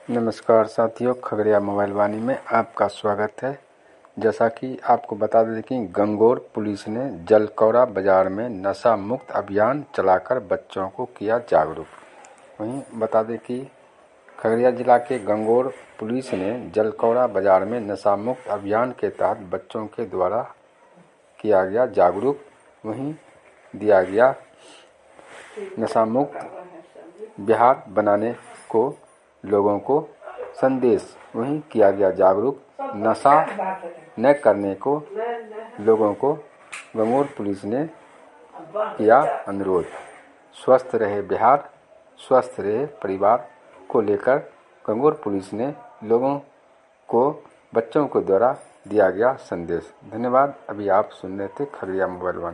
नमस्कार साथियों, खगड़िया मोबाइल वाणी में आपका स्वागत है। जैसा कि आपको बता दें कि गंगौर पुलिस ने जलकौरा बाजार में नशा मुक्त अभियान चलाकर बच्चों को किया जागरूक। वहीं बता दें कि खगड़िया जिला के गंगौर पुलिस ने जलकौरा बाजार में नशा मुक्त अभियान के तहत बच्चों के द्वारा किया गया जागरूक। वहीं दिया गया नशा मुक्त बिहार बनाने को लोगों को संदेश। वहीं किया गया जागरूक। नशा न करने को लोगों को गंगौर पुलिस ने किया अनुरोध। स्वस्थ रहे बिहार, स्वस्थ रहे परिवार को लेकर गंगौर पुलिस ने लोगों को, बच्चों के द्वारा दिया गया संदेश। धन्यवाद। अभी आप सुन रहे थे खगड़िया मोबाइल वाणी।